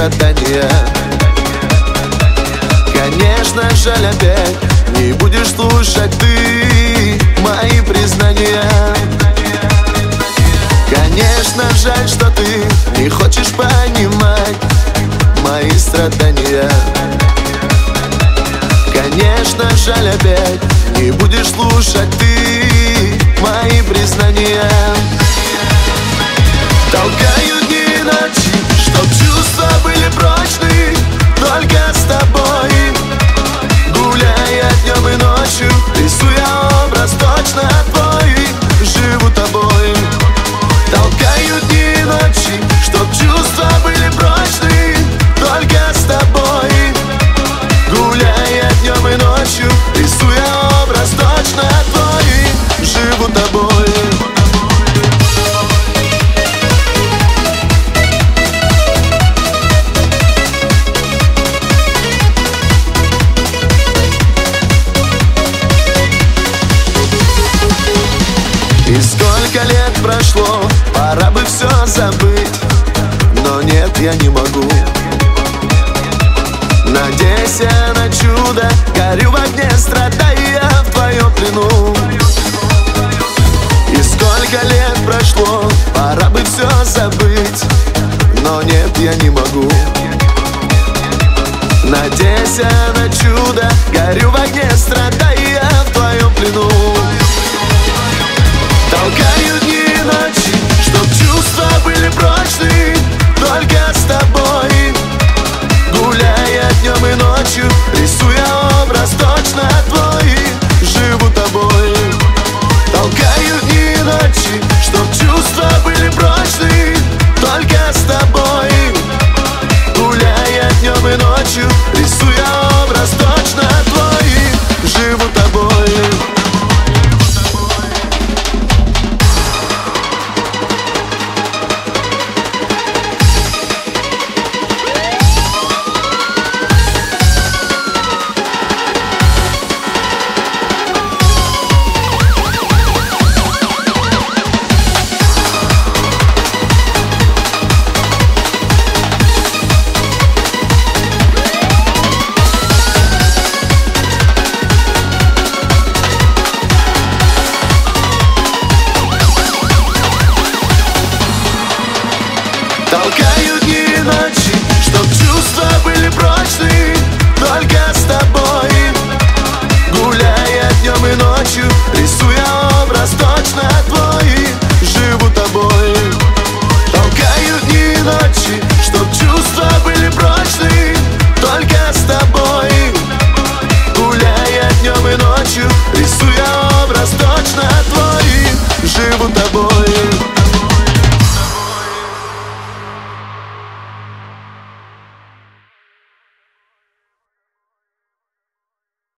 страдания. Конечно, жаль опять, не будешь слушать ты мои признания. Конечно, жаль, что ты не хочешь понимать мои страдания. Конечно, жаль опять, не будешь слушать ты мои признания. Толкаю дни и ночи, чтоб чувства были прочны только с тобой. Гуляя днем и ночью, рисуя образ точно твой, живу тобой. Толкаю дни и ночи, чтоб чувства были прочны только с тобой. Гуляя днем и ночью, рисуя образ точно твой, живу тобой. И сколько лет прошло, пора бы все забыть, но нет, я не могу. Надейся на чудо, горю в огне, страдая в твоем плену. И сколько лет прошло, пора бы все забыть, но нет, я не могу. Надейся на чудо, горю в огне, страдая в твоем плену. Толкаю дни и ночи, чтоб чувства были прочны только с тобой. Гуляя днем и ночью, рисуя образ точно твой, живу тобой. Толкаю дни и ночи, чтоб чувства были прочны только с тобой. Гуляя днем и ночью, рисуя образ точно твой, живу тобой. Толкаю дни и ночи, чтоб чувства были прочны только с тобой. Гуляя днем и ночью, рисуя образ точно твой, живу тобой. Толкаю дни и ночи, чтоб чувства были прочны только с тобой. Гуляя днем и ночью, рисуя образ точно твой, живу тобой.